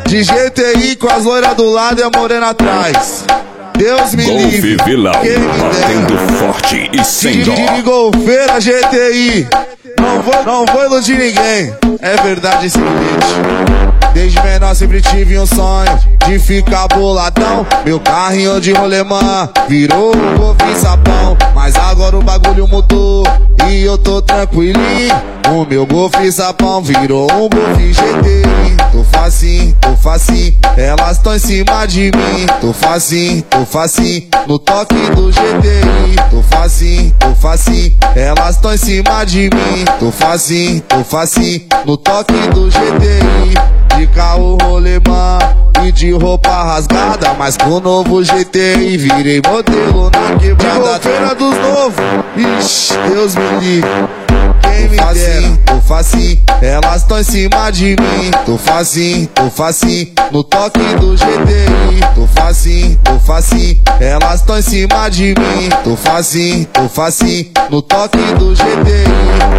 De GTI com as loiras do lado e a morena atrás. Deus me livre, Vilão, batendo forte e sem dó. De golfeira GTI, não vou iludir ninguém. É verdade esse bilhete. Desde menor sempre tive um sonho de ficar boladão. Meu carrinho de rolemã virou um golfe sapão. Mas agora o bagulho mudou e eu tô tranquilinho. O meu golfe sapão virou um golfe GTI. Tô facinho, elas tão em cima de mim. Tô facinho, no toque do GTI. Tô facinho, elas tão em cima de mim. Tô facinho, no toque do GTI. De carro rolemã e de roupa rasgada, mas com o novo GTI virei modelo na quebrada. De golfeira dos novos, ixi, Deus me livre. Quem me dera. Tô facinho, elas tão em cima de mim. Tô facinho, no toque do GTI. Tô facinho, elas tão em cima de mim. Tô facinho, no toque do GTI.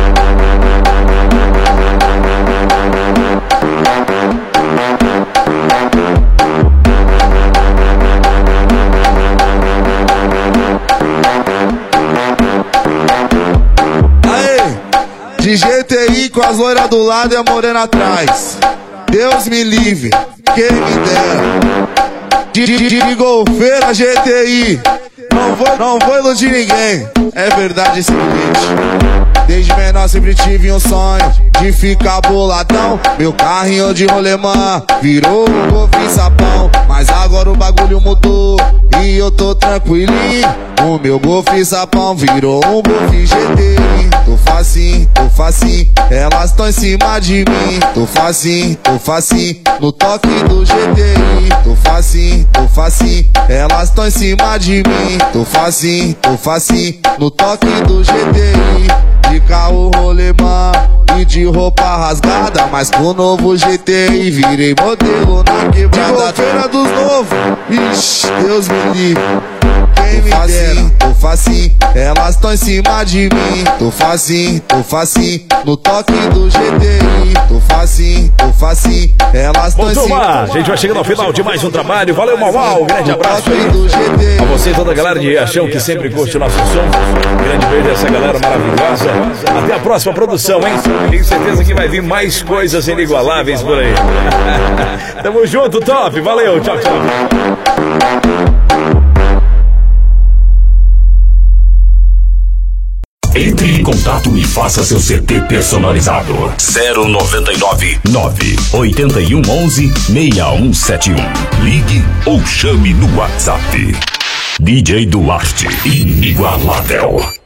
De GTI com as loiras do lado e a morena atrás. Deus me livre, quem me dera. De golfeira GTI, não vou iludir ninguém. É verdade esse bilhete. Desde menor sempre tive um sonho de ficar boladão. Meu carrinho de rolemã virou um golfe sapão. Mas agora o bagulho mudou e eu tô tranquilinho. O meu golfe sapão virou um golfe GTI. Tô facinho, elas tão em cima de mim. Tô facinho, no toque do GTI. Tô facinho, elas tão em cima de mim. Tô facinho, no toque do GTI. De carro rolemã e de roupa rasgada, mas com o novo GTI virei modelo na quebrada. De golfeira dos novos, ixi, Deus me livre. Quem me dera. Tô facinho, elas tão em cima de mim. Tô facinho, no toque do GTI. Tô facinho, elas tão em cima. A gente vai chegando ao final de mais um trabalho. Valeu, Mau. Grande abraço aí a você e toda a galera de Riachão que sempre curte o nosso som. Grande beijo a essa galera maravilhosa. Até a próxima produção, hein? Tenho certeza que vai vir mais coisas inigualáveis por aí. Tamo junto, top. Valeu, tchau. Entre em contato e faça seu CD personalizado. 099 981 11 6171. Ligue ou chame no WhatsApp. DJ Duarte, inigualável.